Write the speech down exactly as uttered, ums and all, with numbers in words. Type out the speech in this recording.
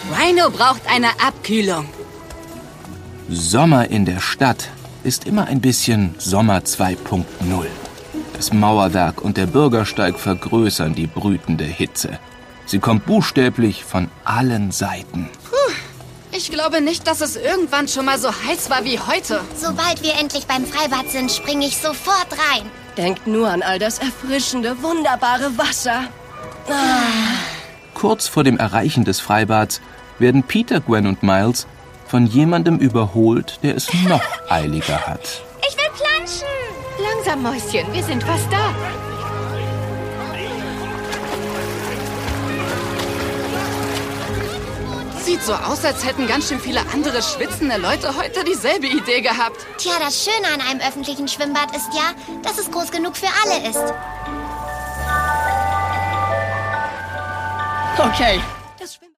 Rhino braucht eine Abkühlung. Sommer in der Stadt ist immer ein bisschen Sommer zwei Punkt null. Das Mauerwerk und der Bürgersteig vergrößern die brütende Hitze. Sie kommt buchstäblich von allen Seiten. Puh, ich glaube nicht, dass es irgendwann schon mal so heiß war wie heute. Sobald wir endlich beim Freibad sind, springe ich sofort rein. Denkt nur an all das erfrischende, wunderbare Wasser. Ah. Kurz vor dem Erreichen des Freibads werden Peter, Gwen und Miles von jemandem überholt, der es noch eiliger hat. Ich will planschen. Langsam, Mäuschen, wir sind fast da. Sieht so aus, als hätten ganz schön viele andere schwitzende Leute heute dieselbe Idee gehabt. Tja, das Schöne an einem öffentlichen Schwimmbad ist ja, dass es groß genug für alle ist. Okay,